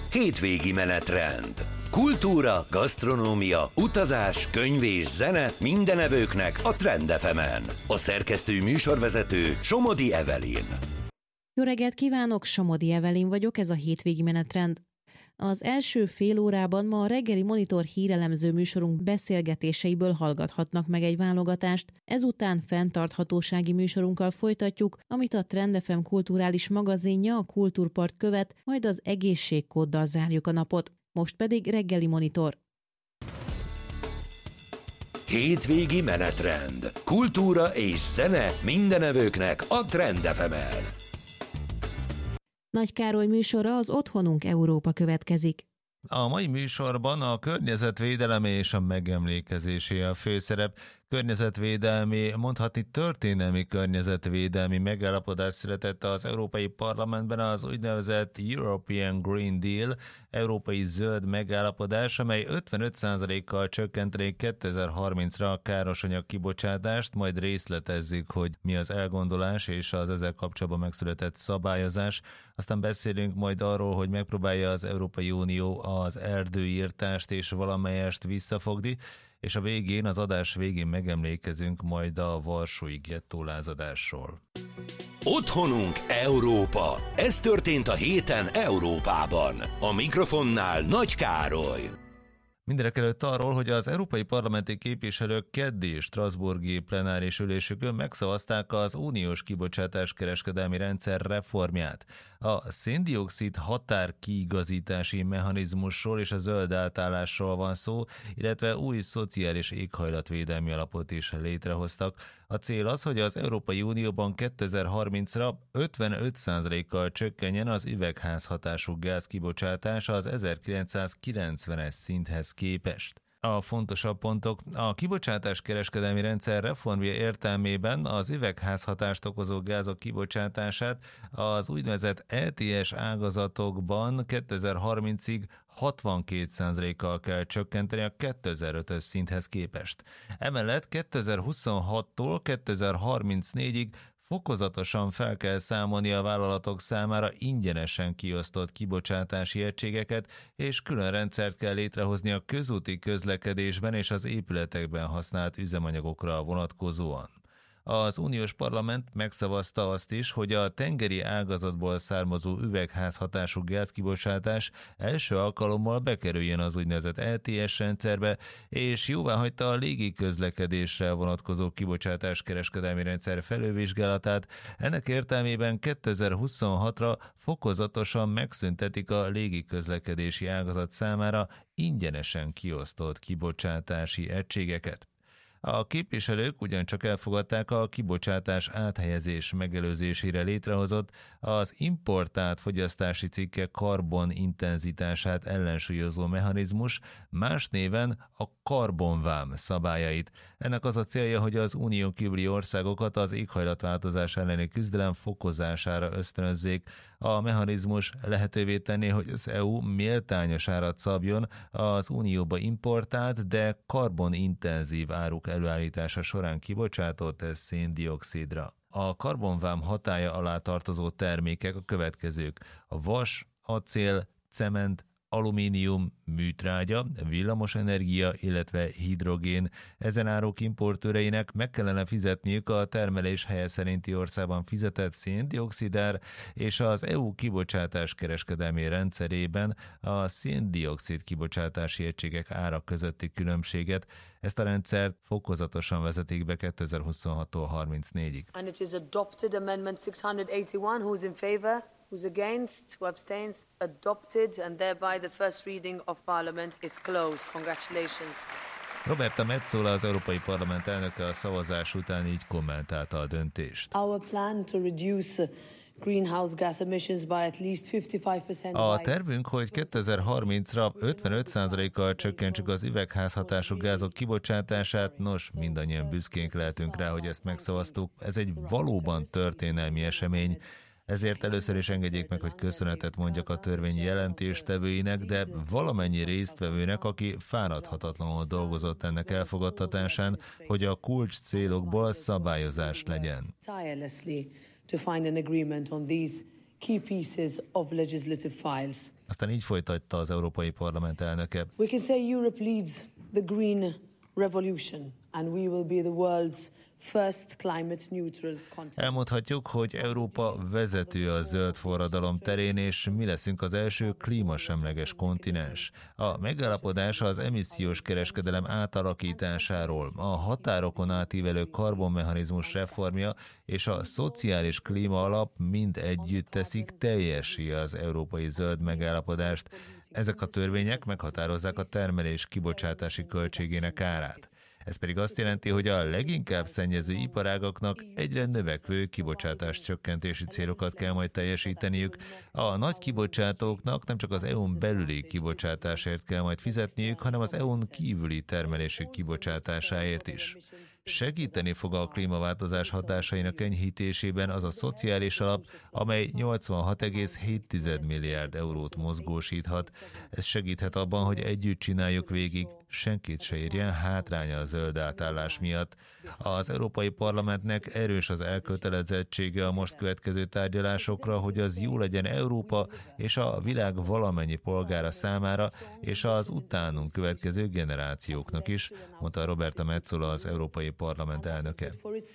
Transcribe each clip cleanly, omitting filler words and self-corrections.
Hétvégi menetrend. Kultúra, gasztronómia, utazás, könyv és zene minden evőknek a Trend FM-en. A szerkesztő műsorvezető Somodi Evelyn. Jó reggelt kívánok, Somodi Evelyn vagyok, ez a hétvégi menetrend. Az első fél órában ma a reggeli Monitor hírelemző műsorunk beszélgetéseiből hallgathatnak meg egy válogatást, ezután fenntarthatósági műsorunkkal folytatjuk, amit a Trend FM kulturális magazinja, a Kultúrpart követ, majd az egészségkóddal zárjuk a napot. Most pedig reggeli Monitor. Hétvégi menetrend. Kultúra és zene minden evőknek a Trend FM-en. Nagy Károly műsora, az Otthonunk Európa következik. A mai műsorban a környezetvédelem és a megemlékezésé a főszerep. Környezetvédelmi, mondhatni történelmi környezetvédelmi megállapodás született az Európai Parlamentben, az úgynevezett European Green Deal, európai zöld megállapodás, amely 55%-kal csökkenteni 2030-ra a károsanyag kibocsátást, majd részletezzük, hogy mi az elgondolás és az ezzel kapcsolatban megszületett szabályozás. Aztán beszélünk majd arról, hogy megpróbálja az Európai Unió az erdőírtást és valamelyest visszafogni, és a végén, az adás végén megemlékezünk majd a varsói gettólázadásról. Otthonunk Európa. Ez történt a héten Európában. A mikrofonnál Nagy Károly. Mindenekelőtt arról, hogy az európai parlamenti képviselők keddi strasbourgi plenáris ülésükön megszavazták az uniós kibocsátáskereskedelmi rendszer reformját. A szén-dioxid határkiigazítási mechanizmusról és a zöld átállásról van szó, illetve új szociális éghajlatvédelmi alapot is létrehoztak. A cél az, hogy az Európai Unióban 2030-ra 55%-kal csökkenjen az üvegházhatású gáz kibocsátás az 1990-es szinthez képest. A fontosabb pontok: a kibocsátáskereskedelmi rendszer reformja értelmében az üvegházhatást okozó gázok kibocsátását az úgynevezett ETS ágazatokban 2030-ig 62%-kal kell csökkenteni a 2005-ös szinthez képest. Emellett 2026-tól 2034-ig fokozatosan fel kell számolni a vállalatok számára ingyenesen kiosztott kibocsátási egységeket, és külön rendszert kell létrehozni a közúti közlekedésben és az épületekben használt üzemanyagokra vonatkozóan. Az uniós parlament megszavazta azt is, hogy a tengeri ágazatból származó üvegházhatású gázkibocsátás első alkalommal bekerüljön az úgynevezett ETS rendszerbe, és jóváhagyta a légi közlekedésre vonatkozó kibocsátáskereskedelmi rendszer felülvizsgálatát. Ennek értelmében 2026-ra fokozatosan megszüntetik a légi közlekedési ágazat számára ingyenesen kiosztott kibocsátási egységeket. A képviselők ugyancsak elfogadták a kibocsátás áthelyezés megelőzésére létrehozott az importált fogyasztási cikkek karbonintenzitását ellensúlyozó mechanizmus, más néven a karbonvám szabályait. Ennek az a célja, hogy az unión kívüli országokat az éghajlatváltozás elleni küzdelem fokozására ösztönözzék. A mechanizmus lehetővé tenné, hogy az EU méltányos árat szabjon az unióba importált, de karbonintenzív áruk előállítása során kibocsátott szén-dioxidra. A karbonvám hatálya alá tartozó termékek a következők: a vas, acél, cement, alumínium, műtrágya, villamosenergia, illetve hidrogén. Ezen áruk importőreinek meg kellene fizetniük a termelés helye szerinti országban fizetett szén-dioxidár, és az EU kibocsátás kereskedelmi rendszerében a szén-dioxid kibocsátási egységek ára közötti különbséget. Ezt a rendszert fokozatosan vezetik be 2026-tól 34-ig. And it is adopted amendment 681. Who's in favor? Who's against? Who abstains? Adopted, and thereby the first reading of Parliament is closed. Congratulations. Roberta Metsola, az Európai Parlament elnöke a szavazás után így kommentálta a döntést. Our plan to reduce greenhouse gas emissions by at least 55%. A tervünk, hogy 2030-ra 55%-kal csökkentsük az üvegházhatású gázok kibocsátását. Nos, mindannyian büszkénk lehetünk rá, hogy ezt megszavaztuk. Ez egy valóban történelmi esemény. Ezért először is engedjék meg, hogy köszönetet mondjak a törvény jelentéstevőinek, de valamennyi résztvevőnek, aki fáradhatatlanul dolgozott ennek elfogadtatásán, hogy a kulcs célokból szabályozás legyen. key pieces of legislative files. Aztán így folytatta az Európai Parlament elnöke. We can say Europe leads the green revolution and we will be the world's first climate neutral continent. Elmondhatjuk, hogy Európa vezető a zöld forradalom terén, és mi leszünk az első klímasemleges kontinens. A megállapodás az emissziós kereskedelem átalakításáról, a határokon átívelő karbonmechanizmus reformja és a szociális klíma alap mind együtt teszik teljessé az európai zöld megállapodást. Ezek a törvények meghatározzák a termelés kibocsátási költségének árát. Ez pedig azt jelenti, hogy a leginkább szennyező iparágaknak egyre növekvő kibocsátás csökkentési célokat kell majd teljesíteniük. A nagy kibocsátóknak nem csak az EU-n belüli kibocsátásért kell majd fizetniük, hanem az EU-n kívüli termelésük kibocsátásáért is. Segíteni fog a klímaváltozás hatásainak enyhítésében az a szociális alap, amely 86,7 milliárd eurót mozgósíthat. Ez segíthet abban, hogy együtt csináljuk végig, senkit se érjen hátránya a zöld átállás miatt. Az Európai Parlamentnek erős az elkötelezettsége a most következő tárgyalásokra, hogy az jó legyen Európa és a világ valamennyi polgára számára, és az utánunk következő generációknak is, mondta Roberta Metsola, az Európai Parlament elnöke.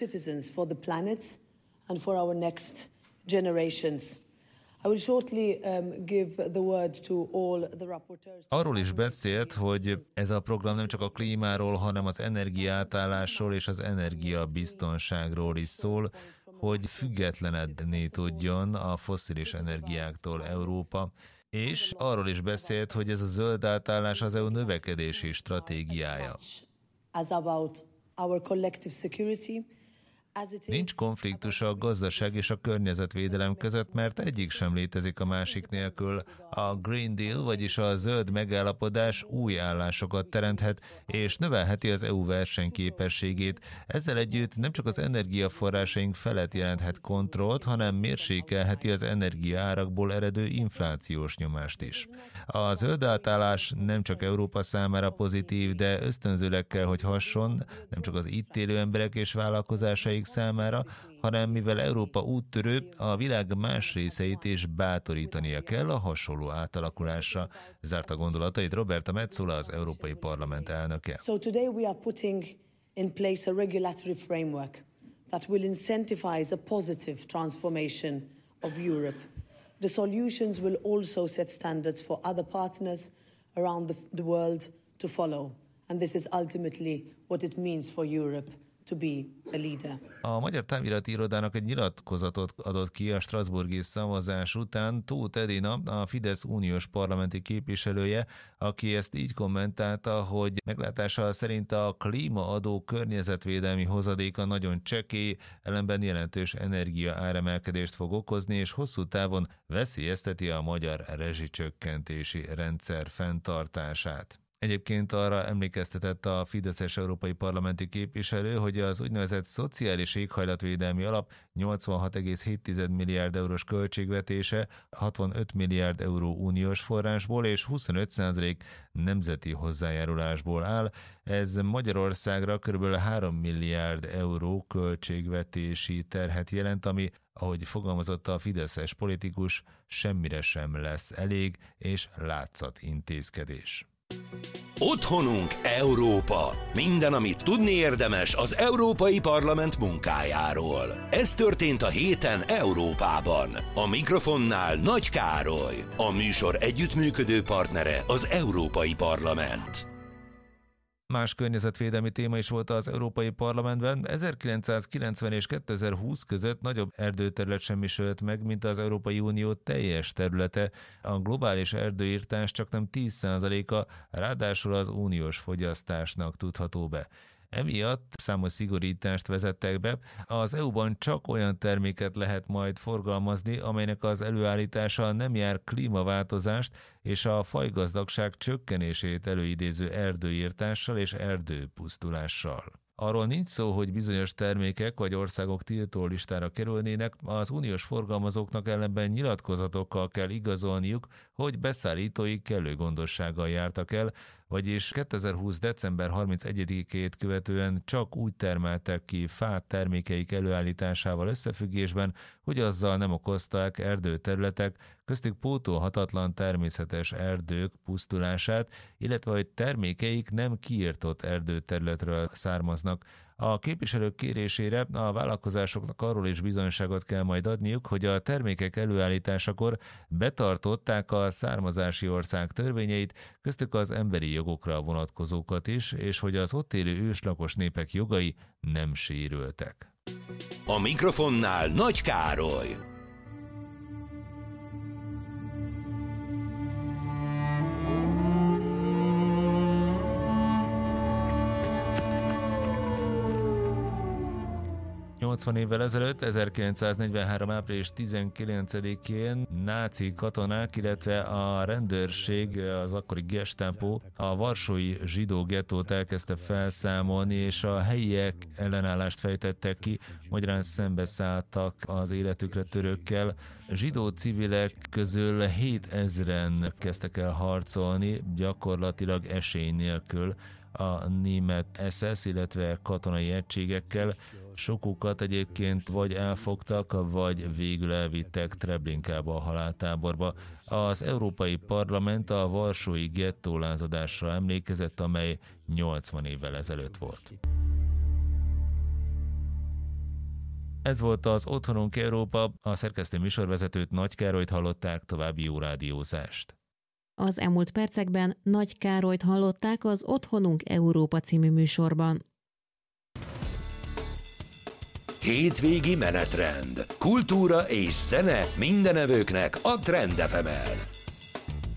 Arról is beszélt, hogy ez a program nem csak a klímáról, hanem az energiaátállásról és az energiabiztonságról is szól, hogy függetlenedni tudjon a fosszilis energiáktól Európa, és arról is beszélt, hogy ez a zöld átállás az EU növekedési stratégiája. Nincs konfliktus a gazdaság és a környezetvédelem között, mert egyik sem létezik a másik nélkül. A Green Deal, vagyis a zöld megállapodás új állásokat teremthet, és növelheti az EU versenyképességét. Ezzel együtt nem csak az energiaforrásaink felett jelenthet kontrollt, hanem mérsékelheti az energiaárakból eredő inflációs nyomást is. A zöld átállás nem csak Európa számára pozitív, de ösztönzőleg kell, hogy hasson, nem csak az itt élő emberek és vállalkozásaik számára, hanem mivel Európa úttörő, a világ más részeit is bátorítania kell a hasonló átalakulásra. Zárta gondolatait Roberta Metsola, az Európai Parlament elnöke. So today we are putting in place a regulatory framework that will incentivize a positive transformation of Europe. The solutions will also set standards for other partners around the world to follow. And this is ultimately what it means for Europe to be a leader. A Magyar Távirati Irodának egy nyilatkozatot adott ki a strasbourgi szavazás után Tóth Edina, a Fidesz uniós parlamenti képviselője, aki ezt így kommentálta, hogy meglátása szerint a klímaadó környezetvédelmi hozadéka nagyon csekély, ellenben jelentős energia áremelkedést fog okozni, és hosszú távon veszélyezteti a magyar rezsicsökkentési rendszer fenntartását. Egyébként arra emlékeztetett a fideszes európai parlamenti képviselő, hogy az úgynevezett szociális éghajlatvédelmi alap 86,7 milliárd eurós költségvetése 65 milliárd euró uniós forrásból és 25% nemzeti hozzájárulásból áll. Ez Magyarországra kb. 3 milliárd euró költségvetési terhet jelent, ami, ahogy fogalmazott a fideszes politikus, semmire sem lesz elég és látszatintézkedés. Otthonunk Európa. Minden, amit tudni érdemes az Európai Parlament munkájáról. Ez történt a héten Európában. A mikrofonnál Nagy Károly. A műsor együttműködő partnere az Európai Parlament. Más környezetvédelmi téma is volt az Európai Parlamentben. 1990 és 2020 között nagyobb erdőterület semmisült meg, mint az Európai Unió teljes területe. A globális erdőirtás csaknem 10%-a, ráadásul az uniós fogyasztásnak tudható be. Emiatt számos szigorítást vezettek be. Az EU-ban csak olyan terméket lehet majd forgalmazni, amelynek az előállítása nem jár klímaváltozást és a fajgazdagság csökkenését előidéző erdőirtással és erdőpusztulással. Arról nincs szó, hogy bizonyos termékek vagy országok tiltólistára kerülnének, az uniós forgalmazóknak ellenben nyilatkozatokkal kell igazolniuk, hogy beszállítói kellő gondossággal jártak el, vagyis 2020. december 31-ét követően csak úgy termeltek ki fát termékeik előállításával összefüggésben, hogy azzal nem okozták erdőterületek, köztük pótolhatatlan természetes erdők pusztulását, illetve hogy termékeik nem kiirtott erdőterületről származnak. A képviselők kérésére a vállalkozásoknak arról is bizonyságot kell majd adniuk, hogy a termékek előállításakor betartották a származási ország törvényeit, köztük az emberi jogokra vonatkozókat is, és hogy az ott élő őslakos népek jogai nem sérültek. A mikrofonnál Nagy Károly. ...80 évvel ezelőtt, 1943. április 19-én náci katonák, illetve a rendőrség, az akkori Gestapo a varsói zsidó gettót elkezdte felszámolni, és a helyiek ellenállást fejtettek ki, magyarán szembeszálltak az életükre törőkkel. Zsidó civilek közül 7000-en kezdtek el harcolni, gyakorlatilag esély nélkül a német SS, illetve katonai egységekkel. Sokukat egyébként vagy elfogtak, vagy végül elvittek Treblinkába, a haláltáborba. Az Európai Parlament a varsói gettó lázadásra emlékezett, amely 80 évvel ezelőtt volt. Ez volt az Otthonunk Európa, a szerkesztő műsorvezetőt, Nagy Károlyt hallották, további jó rádiózást. Az elmúlt percekben Nagy Károlyt hallották az Otthonunk Európa című műsorban. Hétvégi menetrend. Kultúra és zene mindenevőknek a Trend FM-en.